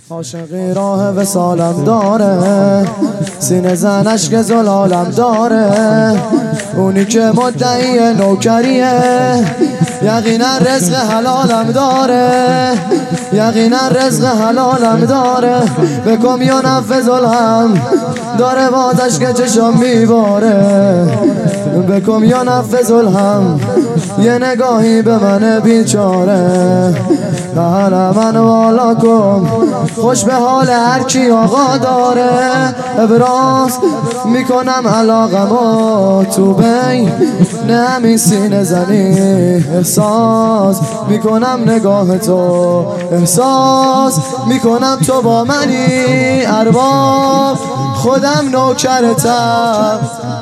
عاشقی راه وصالم داره، سینه زنش که زلالم داره. اونی که مدعی نوکریه، یقینا رزق حلالم داره، یقینا رزق حلالم داره. بکم یا نفذ الهم داره، بازش که چشم میباره. بکم یا نفذ الهم، یه نگاهی به من بیچاره. دهن من والا کن، خوش به حال هر کی آقا داره. ابراز میکنم علاقمو تو بین همین سینه زنی. احساس میکنم نگاه تو، احساس میکنم تو با منی. ارباب خودم نوکرتم،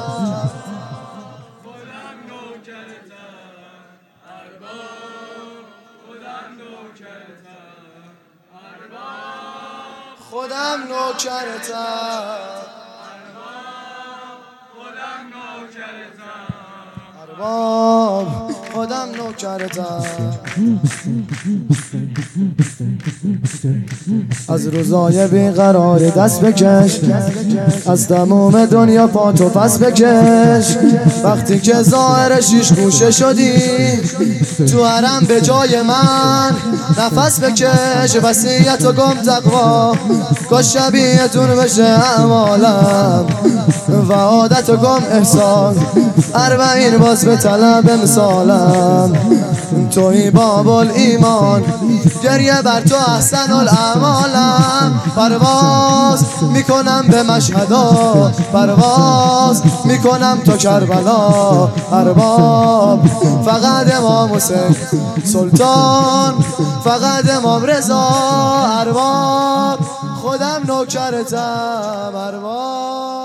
خودم نوکرتم، ارباب خودم نوکرتم. از روزای بیقرار دست بکش، از تموم دنیا پا تو پس بکش. وقتی که ظاهر شیش گوشه شدی، تو حرم به جای من نفس بکش. وصیت و گم تقوا کاش شبیهتون بشه اعمالم، و عادت و گم احسان 40 باز به طلب امسالم. توی باب الایمان، گریه بر تو احسن الاعمالم. پرواز میکنم به مشهدا، پرواز میکنم تو کربلا. ارباب فقط امام حسین سلطان، فقط امام رضا. ارباب خودم نوکرتم، ارباب.